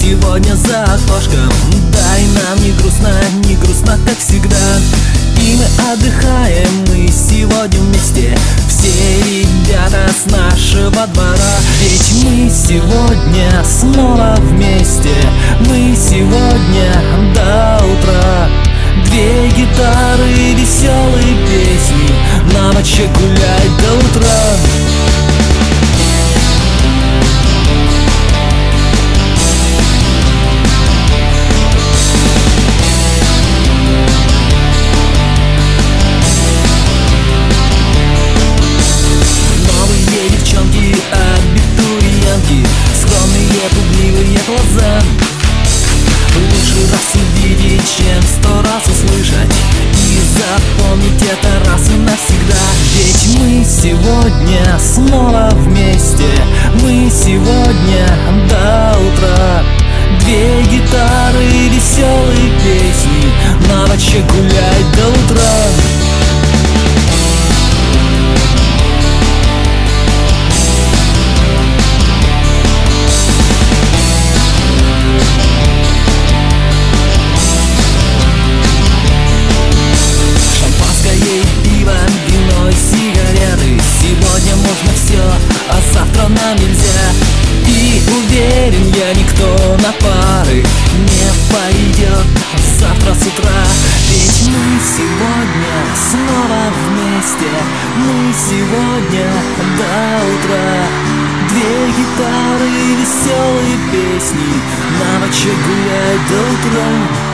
сегодня за окошком. Дай нам не грустно, как всегда. И мы отдыхаем, мы сегодня вместе, все ребята с нашего двора. Ведь мы сегодня снова вместе, мы сегодня до утра. Две гитары, веселые песни, на ночи гулять до утра. Скромные, пугливые глаза. Лучше раз увидеть, чем 100 раз услышать. И запомнить это раз и навсегда. Ведь мы сегодня снова вместе, мы сегодня до утра. Две гитары, веселые песни, на ночи гулять до утра. Сегодня можно все, а завтра нам нельзя. И уверен я, никто на пары не пойдет завтра с утра. Ведь мы сегодня снова вместе, мы сегодня до утра. Две гитары, веселые песни, на ночи гулять до утра.